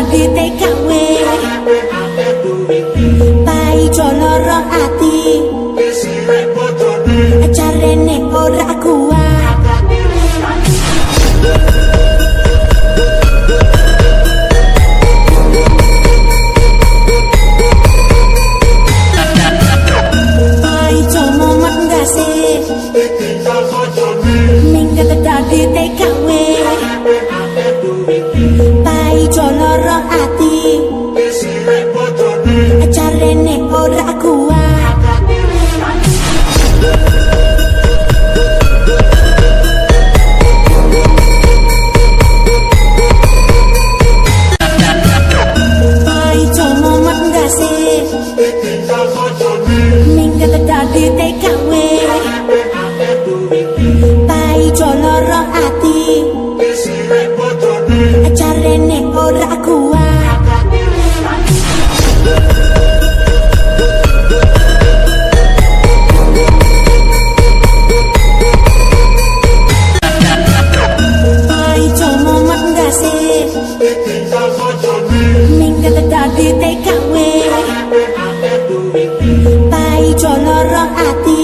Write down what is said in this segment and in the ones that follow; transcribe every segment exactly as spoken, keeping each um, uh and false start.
dadi T K W pai joloro ati carane ora kuat pai jomo mandase minggat dadi T K W pai joloro ati carane ora kuat pai jomo mandase minggat dadi T K W pai joloro ati carane ora kuat pai jomo mandase minggat dadi T K W pai joloro ati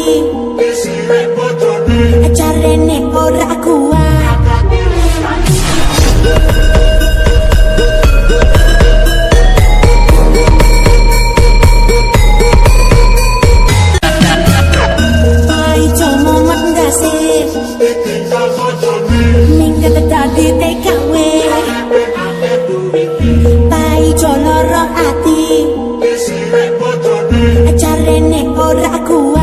carane ora kuat pai jomo mandase minggat dadi T K W pai joloro ati carane ora kuat